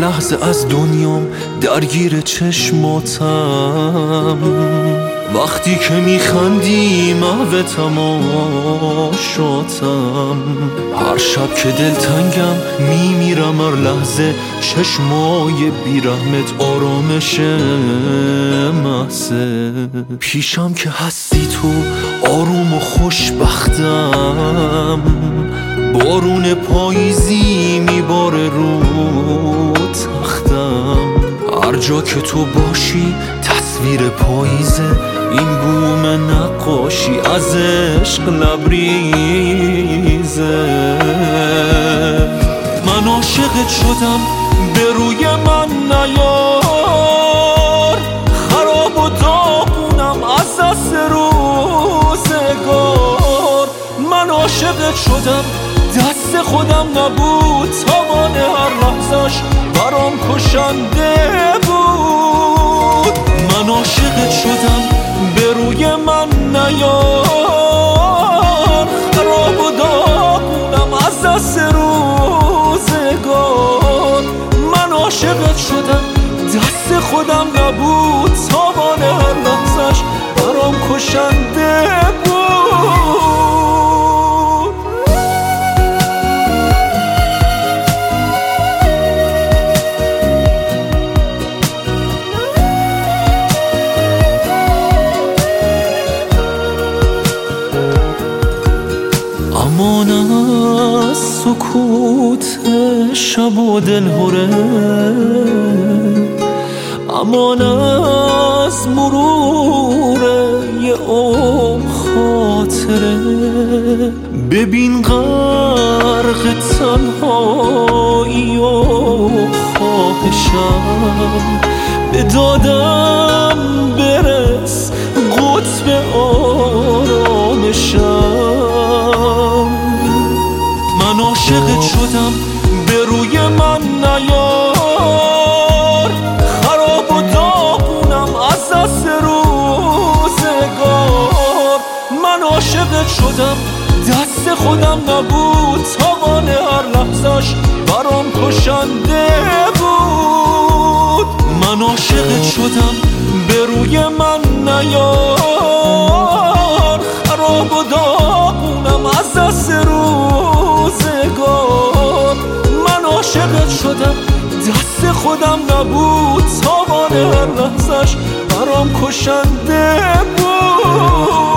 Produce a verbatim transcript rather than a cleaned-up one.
لحظه از دنیام درگیر چشماتم، وقتی که میخندی محو تماشاتم. هر شب که دلتنگم میمیرم هر لحظه، چشمای بیرحمت آرامش محضه. پیشم که هستی تو آروم و خوشبختم، بارون پاییزی میباره رو تختم. هر جا که تو باشی تصویر پاییزه، این بوم نقاشی از عشق لبریزه. من عاشقت شدم به روی من نیار، خراب و داغونم از دست روزگار. من عاشقت شدم دست خودم نبود، تاوان هر لحظش برام کشنده بود. من عاشقت شدم به روی من نیار، خراب و داغونم از دست روزگار. من عاشقت شدم دست خودم نبود، تاوان هر لحظش برام کشنده بود. امان از سکوت شب و دلهره، امان از مرور یه عمر خاطره. ببین غرق تنهایی و خواهشم، به دادم برس قطب آرامشم. من عاشقت شدم به روی من نیار، خراب و داغونم از دست روزگار. من عاشقت شدم دست خودم نبود، تاوان هر لحظش برام کشنده بود. من عاشقت شدم به روی من نیار، خراب و داغونم از دست روزگار. من عاشقت شدم دست خودم نبود، تاوان هر لحظش برام کشنده بود.